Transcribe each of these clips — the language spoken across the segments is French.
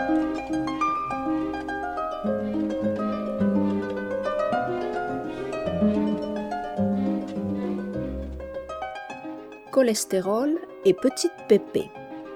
Cholestérol et petite Pépé.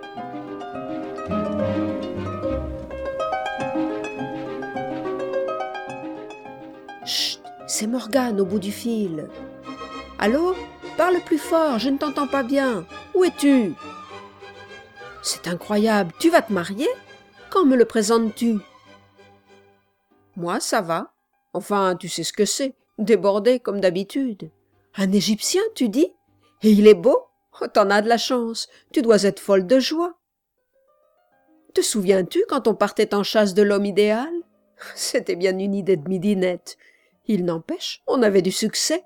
Chut, c'est Morgane au bout du fil. Allô? Parle plus fort, je ne t'entends pas bien. Où es-tu? C'est incroyable, tu vas te marier? Quand me le présentes-tu? Moi, ça va. Enfin, tu sais ce que c'est, débordé comme d'habitude. Un Égyptien, tu dis? Et il est beau? Oh, t'en as de la chance, tu dois être folle de joie. Te souviens-tu quand on partait en chasse de l'homme idéal? C'était bien une idée de midinette. Il n'empêche, on avait du succès.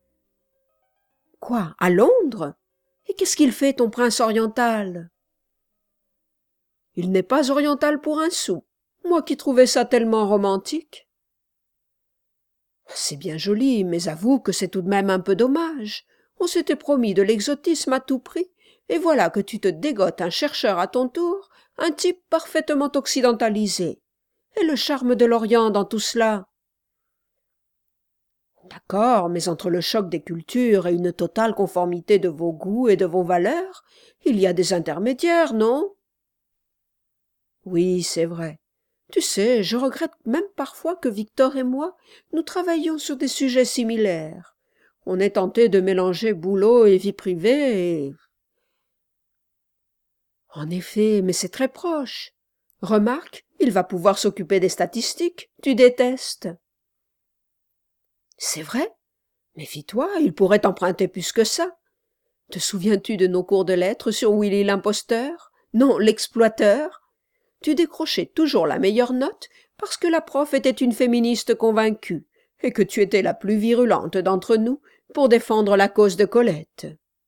Quoi, à Londres? Et qu'est-ce qu'il fait, ton prince oriental? Il n'est pas oriental pour un sou. Moi qui trouvais ça tellement romantique. C'est bien joli, mais avoue que c'est tout de même un peu dommage. On s'était promis de l'exotisme à tout prix, et voilà que tu te dégotes un chercheur à ton tour, un type parfaitement occidentalisé. Et le charme de l'Orient dans tout cela? D'accord, mais entre le choc des cultures et une totale conformité de vos goûts et de vos valeurs, il y a des intermédiaires, non? Oui, c'est vrai. Tu sais, je regrette même parfois que Victor et moi, nous travaillions sur des sujets similaires. On est tenté de mélanger boulot et vie privée et... En effet, mais c'est très proche. Remarque, il va pouvoir s'occuper des statistiques. Tu détestes. C'est vrai? Méfie-toi, il pourrait t'emprunter plus que ça. Te souviens-tu de nos cours de lettres sur Willy l'imposteur? Non, l'exploiteur. Tu décrochais toujours la meilleure note parce que la prof était une féministe convaincue et que tu étais la plus virulente d'entre nous pour défendre la cause de Colette.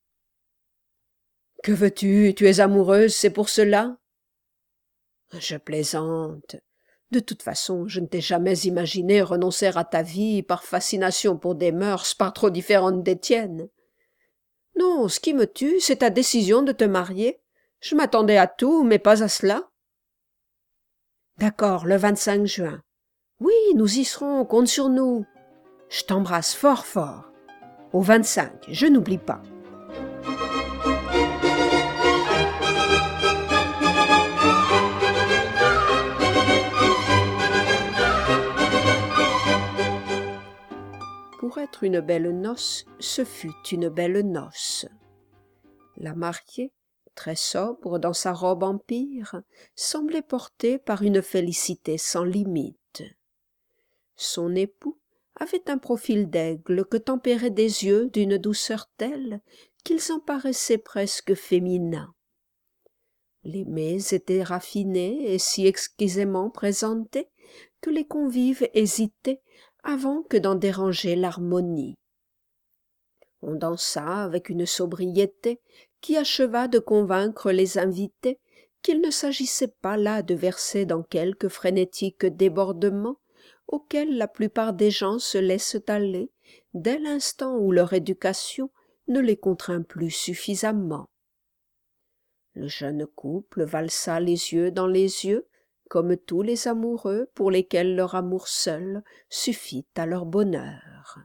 Que veux-tu? Tu es amoureuse, c'est pour cela? Je plaisante. De toute façon, je ne t'ai jamais imaginé renoncer à ta vie par fascination pour des mœurs pas trop différentes des tiennes. Non, ce qui me tue, c'est ta décision de te marier. Je m'attendais à tout, mais pas à cela. D'accord, le 25 juin. Oui, nous y serons, compte sur nous. Je t'embrasse fort fort. Au 25, je n'oublie pas. Pour être une belle noce, ce fut une belle noce. La mariée, très sobre dans sa robe empire, semblait portée par une félicité sans limite. Son époux avait un profil d'aigle que tempéraient des yeux d'une douceur telle qu'ils en paraissaient presque féminins. Les mets étaient raffinés et si exquisément présentés que les convives hésitaient avant que d'en déranger l'harmonie. On dansa avec une sobriété qui acheva de convaincre les invités qu'il ne s'agissait pas là de verser dans quelque frénétique débordement auquel la plupart des gens se laissent aller dès l'instant où leur éducation ne les contraint plus suffisamment. Le jeune couple valsa les yeux dans les yeux, comme tous les amoureux pour lesquels leur amour seul suffit à leur bonheur.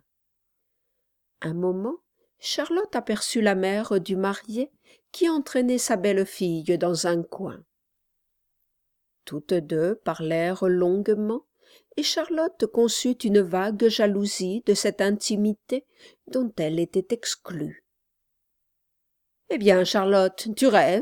Un moment, Charlotte aperçut la mère du marié qui entraînait sa belle-fille dans un coin. Toutes deux parlèrent longuement, et Charlotte conçut une vague jalousie de cette intimité dont elle était exclue. « Eh bien, Charlotte, tu rêves ?»«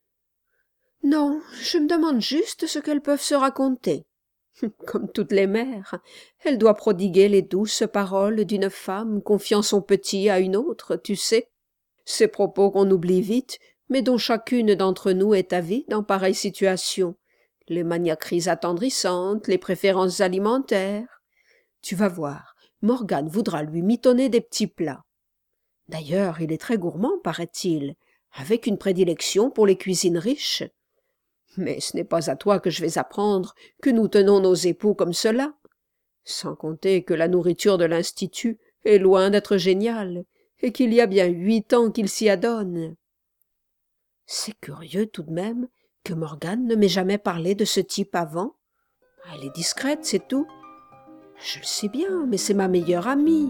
Non, je me demande juste ce qu'elles peuvent se raconter. Comme toutes les mères, elle doit prodiguer les douces paroles d'une femme confiant son petit à une autre, tu sais, ces propos qu'on oublie vite, mais dont chacune d'entre nous est avide en pareille situation, les maniaqueries attendrissantes, les préférences alimentaires. Tu vas voir, Morgane voudra lui mitonner des petits plats. D'ailleurs, il est très gourmand, paraît-il, avec une prédilection pour les cuisines riches. Mais ce n'est pas à toi que je vais apprendre que nous tenons nos époux comme cela. Sans compter que la nourriture de l'Institut est loin d'être géniale, et qu'il y a bien 8 ans qu'ils s'y adonnent. C'est curieux tout de même Que Morgane ne m'ait jamais parlé de ce type avant. Elle est discrète, c'est tout. Je le sais bien, mais c'est ma meilleure amie.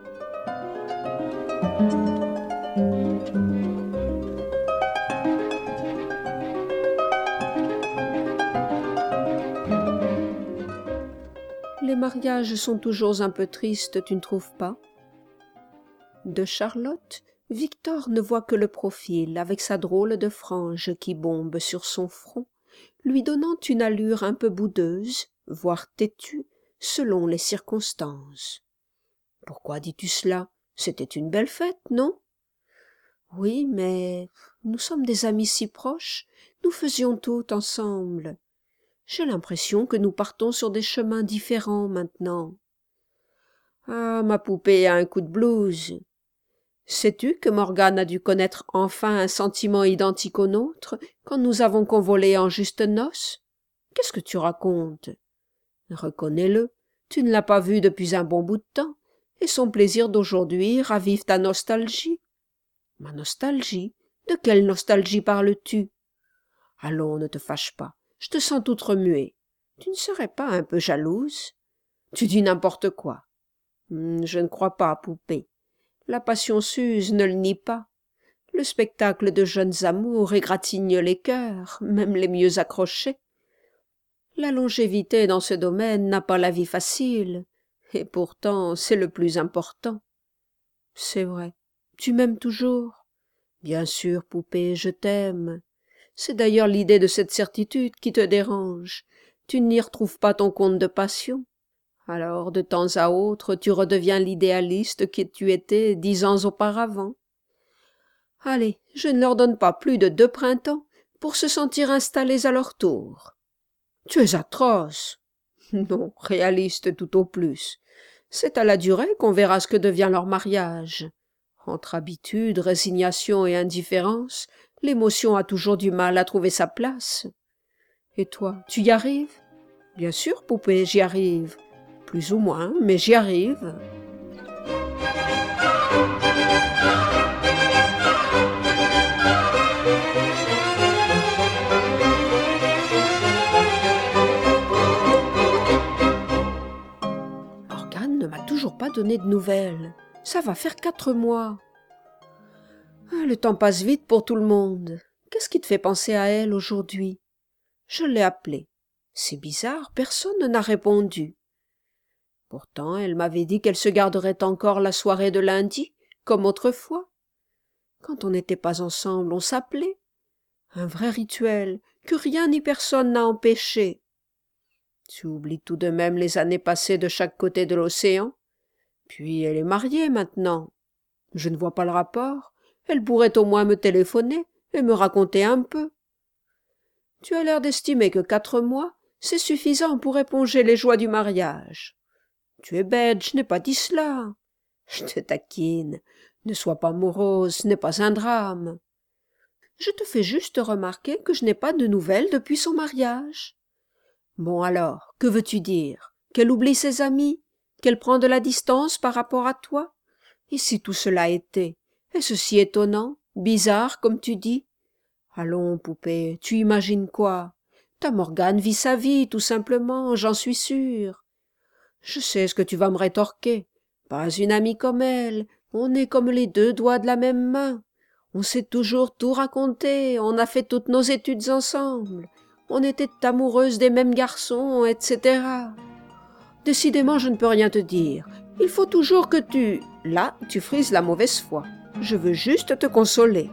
Les mariages sont toujours un peu tristes, tu ne trouves pas? De Charlotte, Victor ne voit que le profil avec sa drôle de frange qui bombe sur son front, lui donnant une allure un peu boudeuse, voire têtue, selon les circonstances. Pourquoi dis-tu cela? C'était une belle fête, non? Oui, mais nous sommes des amis si proches, nous faisions tout ensemble. J'ai l'impression que nous partons sur des chemins différents maintenant. Ah, ma poupée a un coup de blues. Sais-tu que Morgane a dû connaître enfin un sentiment identique au nôtre quand nous avons convolé en justes noces? Qu'est-ce que tu racontes? Reconnais-le, tu ne l'as pas vue depuis un bon bout de temps, et son plaisir d'aujourd'hui ravive ta nostalgie. Ma nostalgie? De quelle nostalgie parles-tu? Allons, ne te fâche pas, je te sens toute remuée. Tu ne serais pas un peu jalouse? Tu dis n'importe quoi. Je ne crois pas, poupée. La passion s'use, ne le nie pas. Le spectacle de jeunes amours égratigne les cœurs, même les mieux accrochés. La longévité dans ce domaine n'a pas la vie facile, et pourtant c'est le plus important. C'est vrai, tu m'aimes toujours? Bien sûr, poupée, je t'aime. C'est d'ailleurs l'idée de cette certitude qui te dérange. Tu n'y retrouves pas ton compte de passion. Alors, de temps à autre, tu redeviens l'idéaliste que tu étais 10 ans auparavant. Allez, je ne leur donne pas plus de 2 printemps pour se sentir installés à leur tour. Tu es atroce. Non, réaliste tout au plus. C'est à la durée qu'on verra ce que devient leur mariage. Entre habitude, résignation et indifférence, l'émotion a toujours du mal à trouver sa place. Et toi, tu y arrives? Bien sûr, poupée, j'y arrive. Plus ou moins, mais j'y arrive. Morgane ne m'a toujours pas donné de nouvelles. Ça va faire 4 mois. Ah, le temps passe vite pour tout le monde. Qu'est-ce qui te fait penser à elle aujourd'hui? Je l'ai appelée. C'est bizarre, personne n'a répondu. Pourtant, elle m'avait dit qu'elle se garderait encore la soirée de lundi, comme autrefois. Quand on n'était pas ensemble, on s'appelait. Un vrai rituel, que rien ni personne n'a empêché. Tu oublies tout de même les années passées de chaque côté de l'océan. Puis elle est mariée maintenant. Je ne vois pas le rapport. Elle pourrait au moins me téléphoner et me raconter un peu. Tu as l'air d'estimer que 4 mois, c'est suffisant pour éponger les joies du mariage. Tu es bête, je n'ai pas dit cela. Je te taquine. Ne sois pas morose, ce n'est pas un drame. Je te fais juste remarquer que je n'ai pas de nouvelles depuis son mariage. Bon alors, que veux-tu dire? Qu'elle oublie ses amis? Qu'elle prend de la distance par rapport à toi? Et si tout cela était? Est-ce si étonnant? Bizarre, comme tu dis? Allons, poupée, tu imagines quoi? Ta Morgane vit sa vie, tout simplement, j'en suis sûre. Je sais ce que tu vas me rétorquer. Pas une amie comme elle. On est comme les 2 doigts de la même main. On s'est toujours tout raconté. On a fait toutes nos études ensemble. On était amoureuses des mêmes garçons, etc. Décidément, je ne peux rien te dire. Il faut toujours que tu... Là, tu frises la mauvaise foi. Je veux juste te consoler.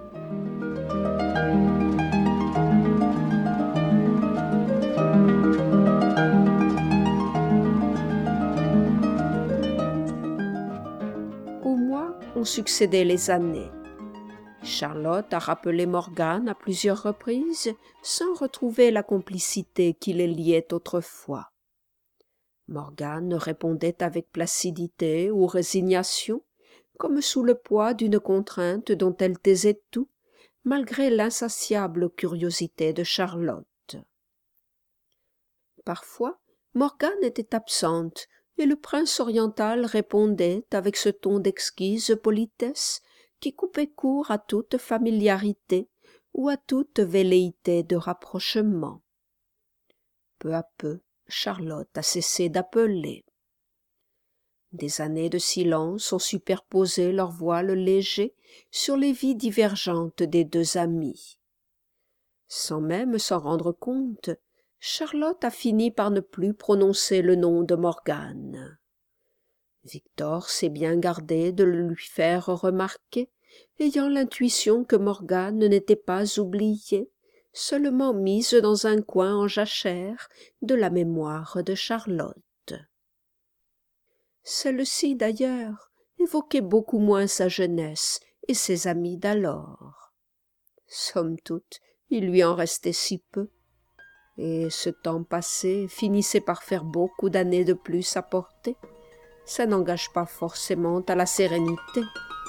Aux mois ont succédé les années. Charlotte a rappelé Morgane à plusieurs reprises sans retrouver la complicité qui les liait autrefois. Morgane répondait avec placidité ou résignation, comme sous le poids d'une contrainte dont elle taisait tout, malgré l'insatiable curiosité de Charlotte. Parfois, Morgane était absente, et le prince oriental répondait avec ce ton d'exquise politesse qui coupait court à toute familiarité ou à toute velléité de rapprochement. Peu à peu, Charlotte a cessé d'appeler. Des années de silence ont superposé leurs voiles légers sur les vies divergentes des deux amies. Sans même s'en rendre compte, Charlotte a fini par ne plus prononcer le nom de Morgane. Victor s'est bien gardé de le lui faire remarquer, ayant l'intuition que Morgane n'était pas oubliée, seulement mise dans un coin en jachère de la mémoire de Charlotte. Celle-ci, d'ailleurs, évoquait beaucoup moins sa jeunesse et ses amis d'alors. Somme toute, il lui en restait si peu, et ce temps passé finissait par faire beaucoup d'années de plus à porter. Ça n'engage pas forcément à la sérénité.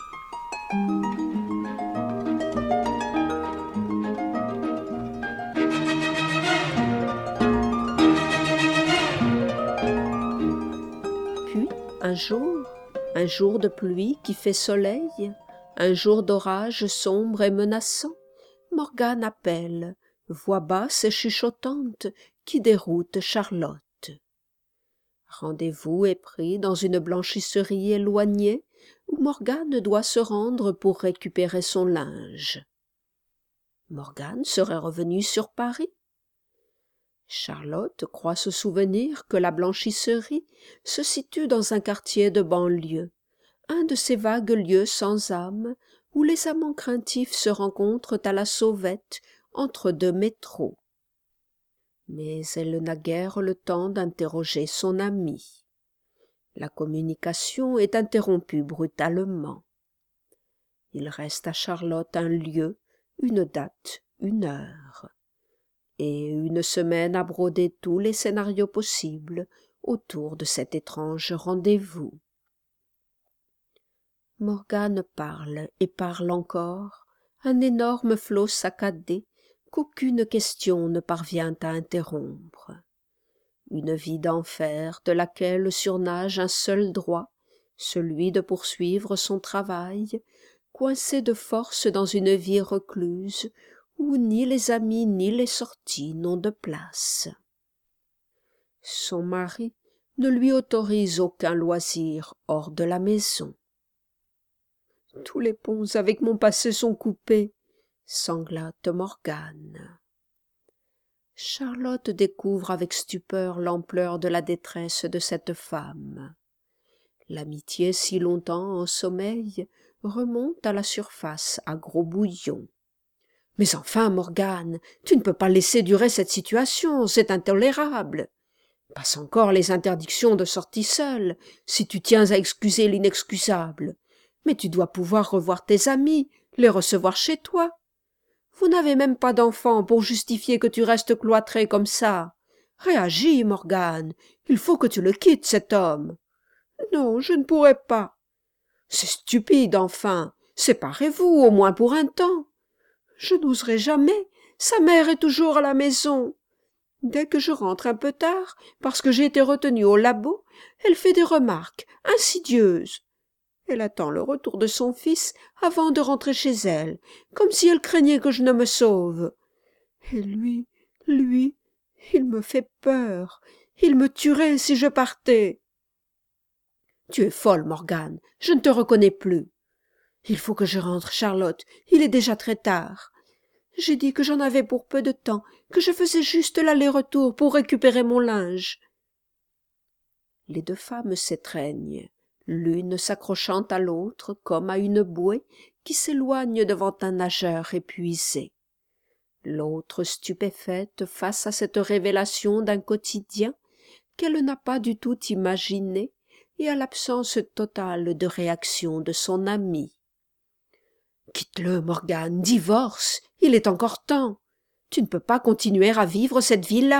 Puis, un jour de pluie qui fait soleil, un jour d'orage sombre et menaçant, Morgane appelle, voix basse et chuchotante, qui déroute Charlotte. Rendez-vous est pris dans une blanchisserie éloignée, où Morgane doit se rendre pour récupérer son linge. Morgane serait revenue sur Paris. Charlotte croit se souvenir que la blanchisserie se situe dans un quartier de banlieue, un de ces vagues lieux sans âme où les amants craintifs se rencontrent à la sauvette entre deux métros. Mais elle n'a guère le temps d'interroger son amie. La communication est interrompue brutalement. Il reste à Charlotte un lieu, une date, une heure, et une semaine à broder tous les scénarios possibles autour de cet étrange rendez-vous. Morgane parle et parle encore, un énorme flot saccadé qu'aucune question ne parvient à interrompre. Une vie d'enfer de laquelle surnage un seul droit, celui de poursuivre son travail, coincé de force dans une vie recluse, où ni les amis ni les sorties n'ont de place. Son mari ne lui autorise aucun loisir hors de la maison. « Tous les ponts avec mon passé sont coupés, » sanglate Morgane. Charlotte découvre avec stupeur l'ampleur de la détresse de cette femme. L'amitié si longtemps en sommeil remonte à la surface à gros bouillons. « Mais enfin, Morgane, tu ne peux pas laisser durer cette situation, c'est intolérable. Passe encore les interdictions de sortie seule, si tu tiens à excuser l'inexcusable. Mais tu dois pouvoir revoir tes amis, les recevoir chez toi. Vous n'avez même pas d'enfant pour justifier que tu restes cloîtrée comme ça. Réagis, Morgane, il faut que tu le quittes, cet homme. » « Non, je ne pourrai pas. »« C'est stupide, enfin. Séparez-vous, au moins pour un temps. »« Je n'oserai jamais. Sa mère est toujours à la maison. Dès que je rentre un peu tard, parce que j'ai été retenue au labo, elle fait des remarques insidieuses. Elle attend le retour de son fils avant de rentrer chez elle, comme si elle craignait que je ne me sauve. Et lui, il me fait peur. Il me tuerait si je partais. »« Tu es folle, Morgane, je ne te reconnais plus. »« Il faut que je rentre, Charlotte, il est déjà très tard. J'ai dit que j'en avais pour peu de temps, que je faisais juste l'aller-retour pour récupérer mon linge. » Les deux femmes s'étreignent, l'une s'accrochant à l'autre comme à une bouée qui s'éloigne devant un nageur épuisé. L'autre stupéfaite face à cette révélation d'un quotidien qu'elle n'a pas du tout imaginé et à l'absence totale de réaction de son ami. « Quitte-le, Morgane, divorce, il est encore temps. Tu ne peux pas continuer à vivre cette vie-là. »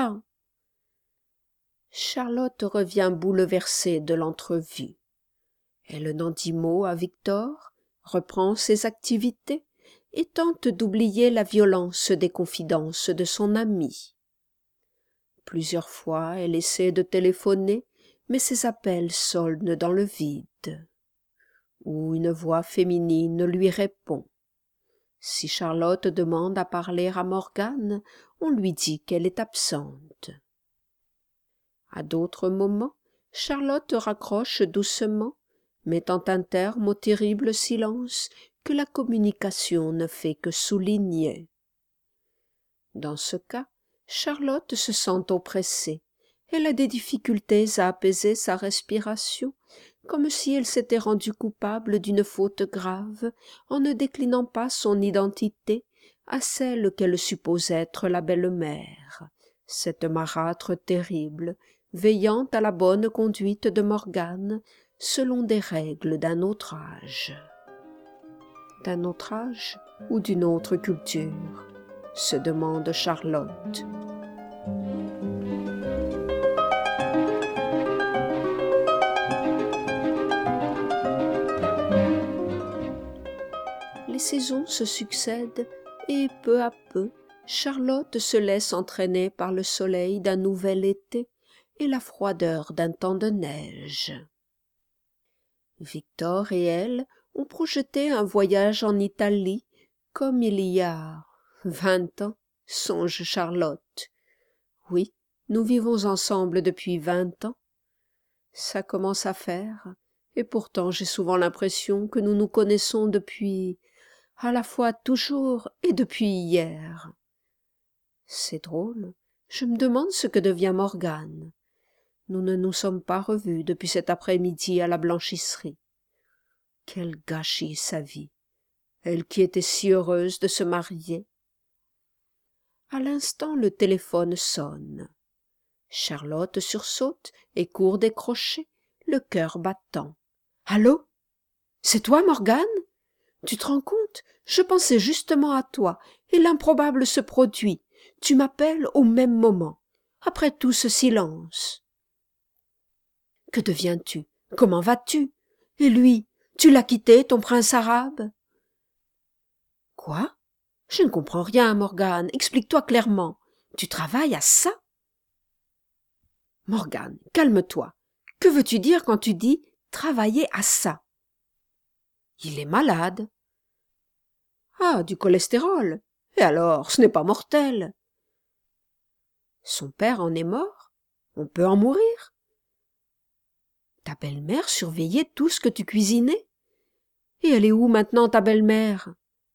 Charlotte revient bouleversée de l'entrevue. Elle n'en dit mot à Victor, reprend ses activités et tente d'oublier la violence des confidences de son ami. Plusieurs fois elle essaie de téléphoner, mais ses appels sonnent dans le vide. Ou une voix féminine lui répond. Si Charlotte demande à parler à Morgane, on lui dit qu'elle est absente. À d'autres moments, Charlotte raccroche doucement, mettant un terme au terrible silence que la communication ne fait que souligner. Dans ce cas, Charlotte se sent oppressée. Elle a des difficultés à apaiser sa respiration, comme si elle s'était rendue coupable d'une faute grave en ne déclinant pas son identité à celle qu'elle suppose être la belle-mère, cette marâtre terrible, veillant à la bonne conduite de Morgane selon des règles d'un autre âge. D'un autre âge ou d'une autre culture, se demande Charlotte. Les saisons se succèdent et peu à peu, Charlotte se laisse entraîner par le soleil d'un nouvel été et la froideur d'un temps de neige. Victor et elle ont projeté un voyage en Italie comme il y a 20 ans, songe Charlotte. Oui, nous vivons ensemble depuis 20 ans. Ça commence à faire, et pourtant j'ai souvent l'impression que nous nous connaissons depuis, à la fois toujours et depuis hier. C'est drôle, je me demande ce que devient Morgane. Nous ne nous sommes pas revus depuis cet après-midi à la blanchisserie. Quel gâchis sa vie, elle qui était si heureuse de se marier. À l'instant, le téléphone sonne. Charlotte sursaute et court décrocher, le cœur battant. « Allô? C'est toi, Morgane? Tu te rends compte? Je pensais justement à toi, et l'improbable se produit. Tu m'appelles au même moment, après tout ce silence. » Que deviens-tu? Comment vas-tu? Et lui, tu l'as quitté, ton prince arabe? Quoi? Je ne comprends rien, Morgane. Explique-toi clairement. Tu travailles à ça? Morgane, calme-toi. Que veux-tu dire quand tu dis travailler à ça? Il est malade. Ah, du cholestérol. Et alors, ce n'est pas mortel. Son père en est mort? On peut en mourir? Ta belle-mère surveillait tout ce que tu cuisinais? Et elle est où maintenant, ta belle-mère?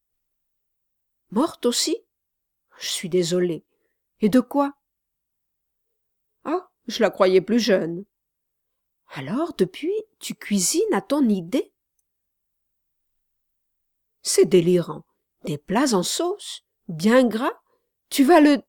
Morte aussi? Je suis désolée. Et de quoi? Ah, je la croyais plus jeune. Alors, depuis, tu cuisines à ton idée? C'est délirant. Des plats en sauce, bien gras. Tu vas le...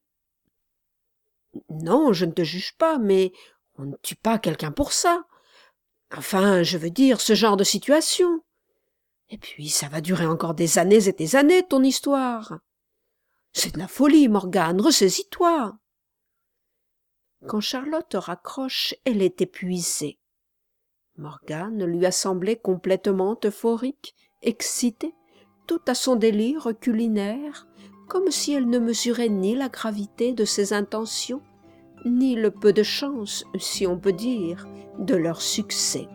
Non, je ne te juge pas, mais on ne tue pas quelqu'un pour ça. Enfin, je veux dire, ce genre de situation. Et puis, ça va durer encore des années et des années, ton histoire. C'est de la folie, Morgane, ressaisis-toi. Quand Charlotte raccroche, elle est épuisée. Morgane lui a semblé complètement euphorique, excitée, tout à son délire culinaire, comme si elle ne mesurait ni la gravité de ses intentions, ni le peu de chance, si on peut dire, de leur succès.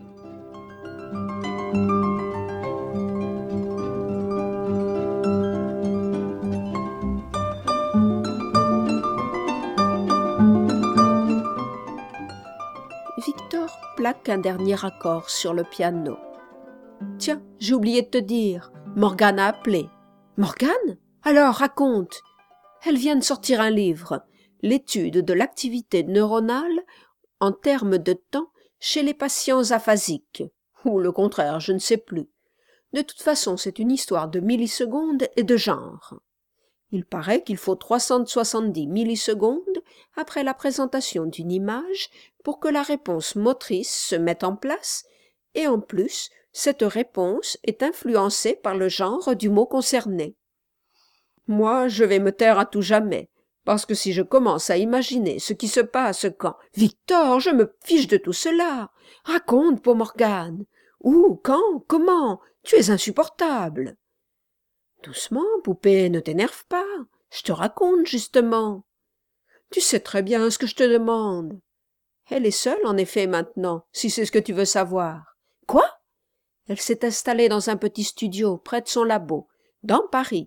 Victor plaque un dernier accord sur le piano. « Tiens, j'ai oublié de te dire, Morgane a appelé. »« Morgane? Alors, raconte. » Elle vient de sortir un livre, « L'étude de l'activité neuronale en termes de temps chez les patients aphasiques. » Ou le contraire, je ne sais plus. De toute façon, c'est une histoire de millisecondes et de genre. Il paraît qu'il faut 370 millisecondes après la présentation d'une image pour que la réponse motrice se mette en place, et en plus, cette réponse est influencée par le genre du mot concerné. Moi, je vais me taire à tout jamais, parce que si je commence à imaginer ce qui se passe quand... Victor, je me fiche de tout cela. Raconte pour Morgane. Où, quand, comment? Tu es insupportable. Doucement, poupée, ne t'énerve pas. Je te raconte, justement. Tu sais très bien ce que je te demande. Elle est seule, en effet, maintenant, si c'est ce que tu veux savoir. Quoi? Elle s'est installée dans un petit studio, près de son labo, dans Paris,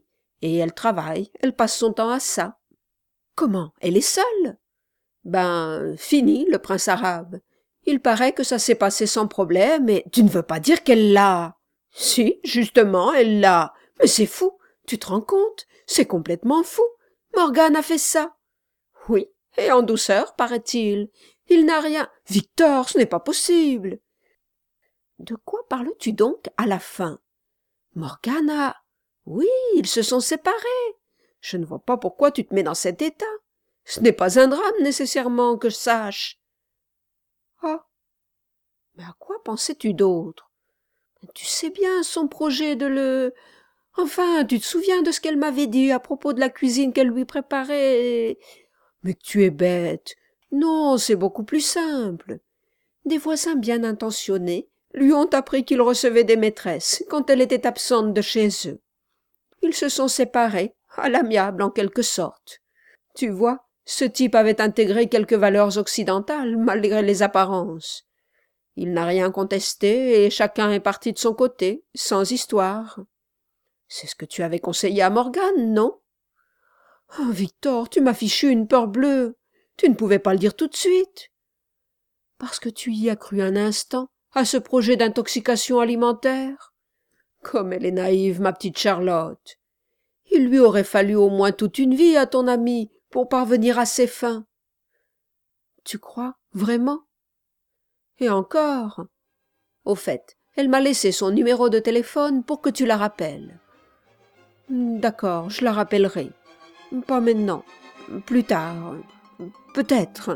Et elle travaille, elle passe son temps à ça. Comment? Elle est seule? Ben, fini, le prince arabe. Il paraît que ça s'est passé sans problème, et tu ne veux pas dire qu'elle l'a? Si, justement, elle l'a. Mais c'est fou, tu te rends compte? C'est complètement fou. Morgane a fait ça. Oui, et en douceur, paraît-il. Il n'a rien. Victor, ce n'est pas possible. De quoi parles-tu donc à la fin? Morgane a... Oui, ils se sont séparés. Je ne vois pas pourquoi tu te mets dans cet état. Ce n'est pas un drame nécessairement que je sache. Ah, mais à quoi pensais-tu d'autre? Tu sais bien son projet de le... Enfin, tu te souviens de ce qu'elle m'avait dit à propos de la cuisine qu'elle lui préparait? Mais tu es bête. Non, c'est beaucoup plus simple. Des voisins bien intentionnés lui ont appris qu'il recevait des maîtresses quand elle était absente de chez eux. Ils se sont séparés, à l'amiable en quelque sorte. Tu vois, ce type avait intégré quelques valeurs occidentales, malgré les apparences. Il n'a rien contesté, et chacun est parti de son côté, sans histoire. C'est ce que tu avais conseillé à Morgane, non? Oh, Victor, tu m'as fichu une peur bleue. Tu ne pouvais pas le dire tout de suite. Parce que tu y as cru un instant, à ce projet d'intoxication alimentaire. Comme elle est naïve, ma petite Charlotte. Il lui aurait fallu au moins toute une vie à ton amie pour parvenir à ses fins. Tu crois, vraiment? Et encore. Au fait, elle m'a laissé son numéro de téléphone pour que tu la rappelles. D'accord, je la rappellerai. Pas maintenant. Plus tard. Peut-être.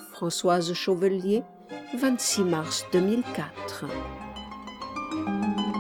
Françoise Chauvellier, 26 mars 2004.